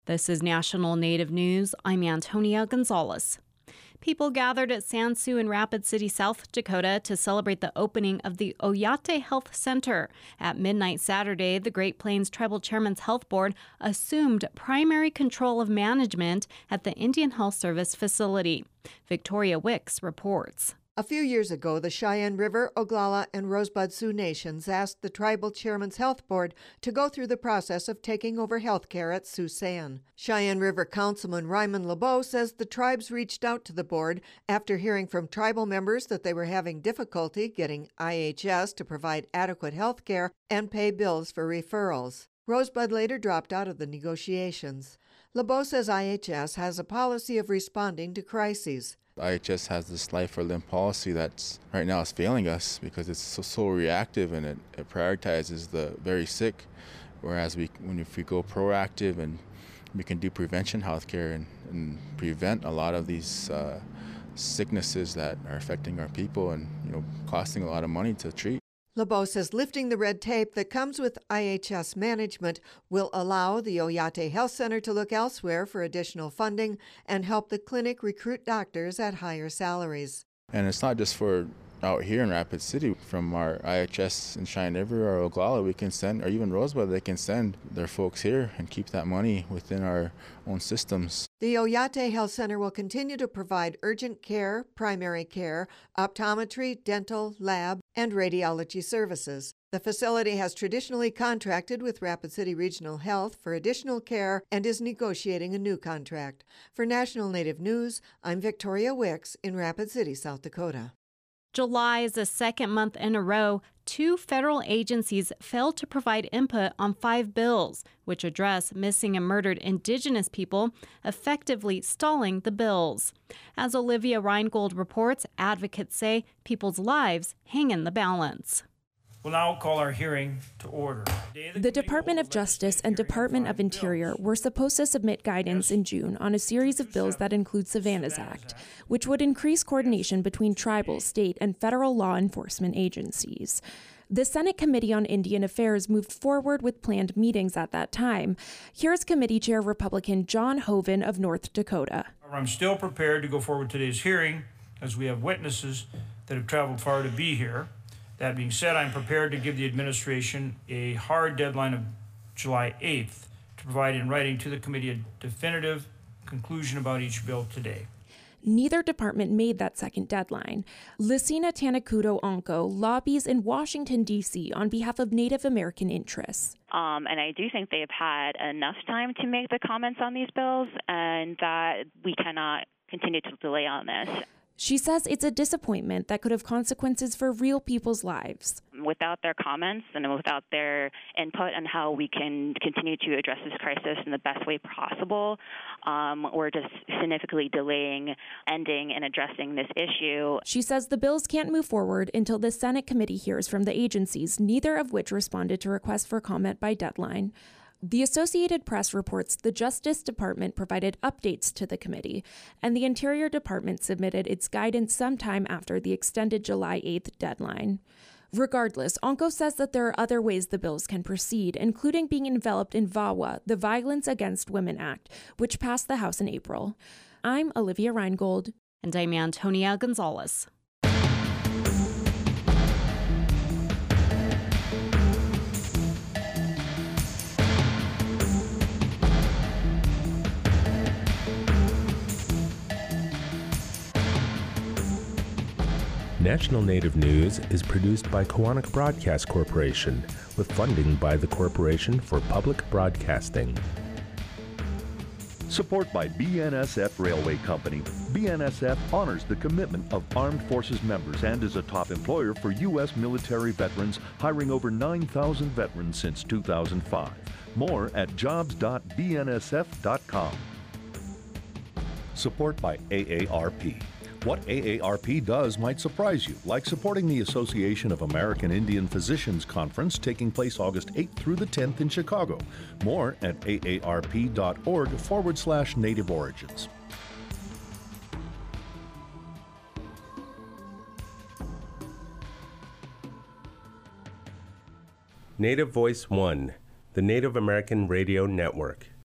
This is National Native News. I'm Antonia Gonzalez. People gathered at Sansu in Rapid City, South Dakota to celebrate the opening of the Oyate Health Center. At midnight Saturday, the Great Plains Tribal Chairman's Health Board assumed primary control of management at the Indian Health Service facility. Victoria Wicks reports. A few years ago, the Cheyenne River, Oglala, and Rosebud Sioux Nations asked the Tribal Chairman's Health Board to go through the process of taking over health care at Sioux San. Cheyenne River Councilman Ryman LeBeau says the tribes reached out to the board after hearing from tribal members that they were having difficulty getting IHS to provide adequate health care and pay bills for referrals. Rosebud later dropped out of the negotiations. LeBeau says IHS has a policy of responding to crises. IHS has this life or limb policy that's right now is failing us because it's so reactive, and it prioritizes the very sick, whereas if we go proactive and we can do prevention healthcare and prevent a lot of these sicknesses that are affecting our people and costing a lot of money to treat. LeBeau says lifting the red tape that comes with IHS management will allow the Oyate Health Center to look elsewhere for additional funding and help the clinic recruit doctors at higher salaries. And it's not just for out here in Rapid City. From our IHS in Cheyenne River or Oglala, we can send, or even Rosebud, they can send their folks here and keep that money within our own systems. The Oyate Health Center will continue to provide urgent care, primary care, optometry, dental, lab, and radiology services. The facility has traditionally contracted with Rapid City Regional Health for additional care and is negotiating a new contract. For National Native News, I'm Victoria Wicks in Rapid City, South Dakota. July is the second month in a row 2 federal agencies failed to provide input on 5 bills, which address missing and murdered Indigenous people, effectively stalling the bills. As Olivia Reingold reports, advocates say people's lives hang in the balance. We'll now call our hearing to order. The Department of Justice and Department of Interior were supposed to submit guidance in June on a series of bills that include Savannah's Act, which would increase coordination between tribal, state, and federal law enforcement agencies. The Senate Committee on Indian Affairs moved forward with planned meetings at that time. Here's Committee Chair Republican John Hoeven of North Dakota. I'm still prepared to go forward with today's hearing as we have witnesses that have traveled far to be here. That being said, I'm prepared to give the administration a hard deadline of July 8th to provide in writing to the committee a definitive conclusion about each bill today. Neither department made that second deadline. Lisina Tanakudo Onko lobbies in Washington, D.C. on behalf of Native American interests. And I do think they've had enough time to make the comments on these bills, and that we cannot continue to delay on this. She says it's a disappointment that could have consequences for real people's lives. Without their comments and without their input on how we can continue to address this crisis in the best way possible, we're just significantly delaying, ending, and addressing this issue. She says the bills can't move forward until the Senate committee hears from the agencies, neither of which responded to requests for comment by deadline. The Associated Press reports the Justice Department provided updates to the committee, and the Interior Department submitted its guidance sometime after the extended July 8th deadline. Regardless, Onko says that there are other ways the bills can proceed, including being enveloped in VAWA, the Violence Against Women Act, which passed the House in April. I'm Olivia Reingold. And I'm Antonia Gonzalez. National Native News is produced by Koahnic Broadcast Corporation with funding by the Corporation for Public Broadcasting. Support by BNSF Railway Company. BNSF honors the commitment of Armed Forces members and is a top employer for U.S. military veterans, hiring over 9,000 veterans since 2005. More at jobs.bnsf.com. Support by AARP. What AARP does might surprise you, like supporting the Association of American Indian Physicians Conference taking place August 8th through the 10th in Chicago. More at aarp.org/Native Origins. Native Voice One, the Native American Radio Network.